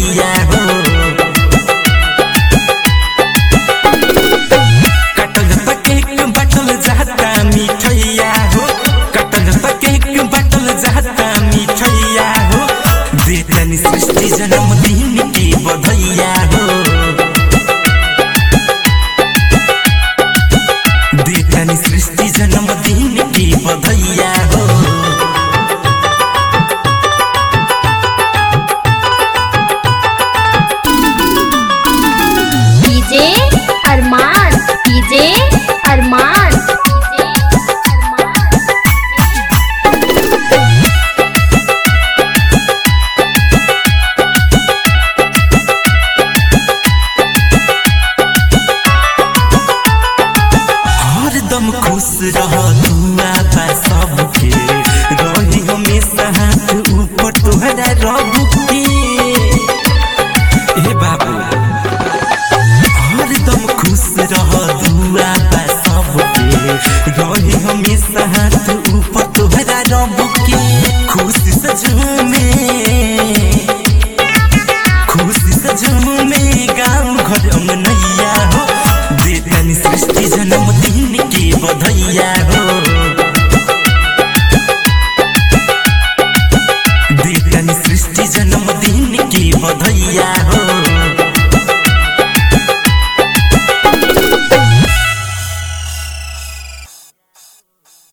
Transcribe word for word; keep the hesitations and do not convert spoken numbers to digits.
बधैया हो। कटल त केक बाटल जाता मिठैया हो, कटल त केक बाटल जाता मिठैया हो। देतनी सृष्टि जन्मदिन की बधैया हो, देतनी सृष्टि जन्मदिन की बधैया हो। डीजे अरमान, डीजे अरमान, हरदम खुश रह दुआ बा सबके, रही हमेशा हाथ ऊपर तोहरा रब के। ए बाबू हरदम खुश रह दुआ बा सबके, रही हमेशा हाथ ऊपर तोहरा रब के। खुशी से झूमे, खुशी से झूमे गाँव घर अंगनैया हो। देतनी सृष्टि जन्मदिन की बधैया हो, देतनी सृष्टि जन्मदिन की बधैया हो।